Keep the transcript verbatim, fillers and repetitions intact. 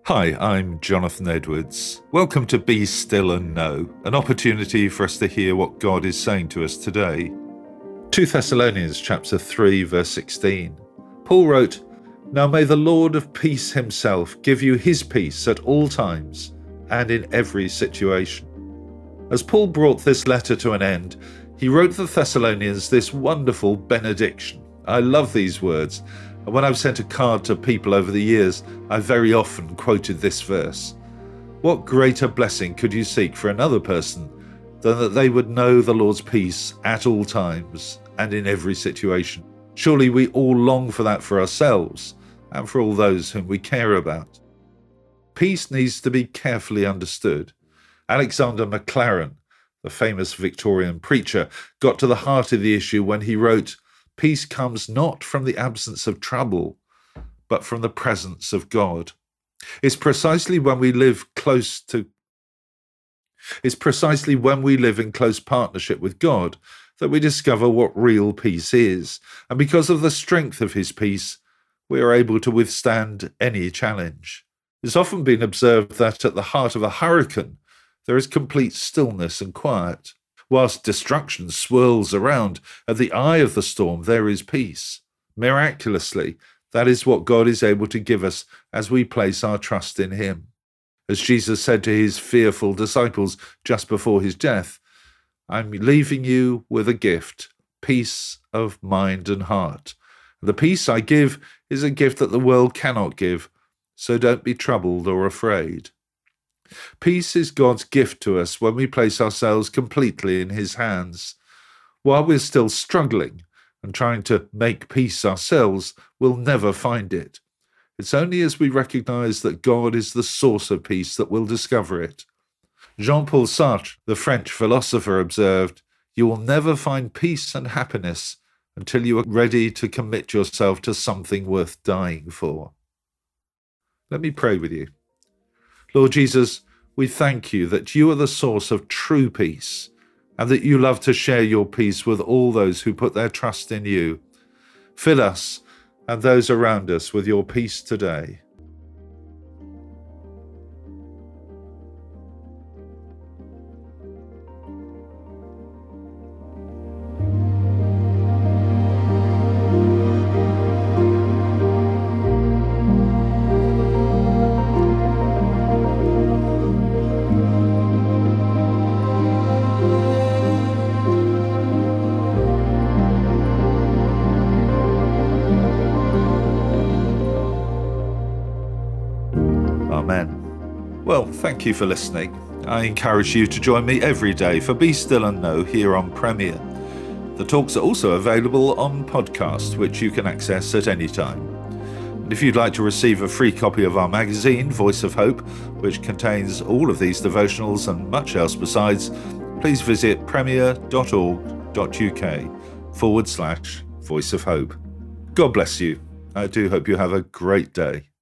Hi, I'm Jonathan Edwards. Welcome to Be Still and Know, an opportunity for us to hear what God is saying to us today. Second Thessalonians chapter three, verse sixteen. Paul wrote, "Now may the Lord of peace himself give you his peace at all times and in every situation." As Paul brought this letter to an end, he wrote the Thessalonians this wonderful benediction. I love these words, and when I've sent a card to people over the years, I've very often quoted this verse. What greater blessing could you seek for another person than that they would know the Lord's peace at all times and in every situation? Surely we all long for that for ourselves and for all those whom we care about. Peace needs to be carefully understood. Alexander Maclaren, the famous Victorian preacher, got to the heart of the issue when he wrote, "Peace comes not from the absence of trouble, but from the presence of God." It's precisely when we live close to It's precisely when we live in close partnership with God that we discover what real peace is. And because of the strength of his peace, we are able to withstand any challenge. It's often been observed that at the heart of a hurricane, there is complete stillness and quiet. Whilst destruction swirls around, at the eye of the storm there is peace. Miraculously, that is what God is able to give us as we place our trust in him. As Jesus said to his fearful disciples just before his death, "I'm leaving you with a gift, peace of mind and heart. The peace I give is a gift that the world cannot give, so don't be troubled or afraid." Peace is God's gift to us when we place ourselves completely in his hands. While we're still struggling and trying to make peace ourselves, we'll never find it. It's only as we recognize that God is the source of peace that we'll discover it. Jean-Paul Sartre, the French philosopher, observed, "You will never find peace and happiness until you are ready to commit yourself to something worth dying for." Let me pray with you. Lord Jesus, we thank you that you are the source of true peace and that you love to share your peace with all those who put their trust in you. Fill us and those around us with your peace today. Amen. Well, thank you for listening. I encourage you to join me every day for Be Still and Know here on Premier. The talks are also available on podcast, which you can access at any time. And if you'd like to receive a free copy of our magazine, Voice of Hope, which contains all of these devotionals and much else besides, please visit premier.org.uk forward slash Voice of Hope. God bless you. I do hope you have a great day.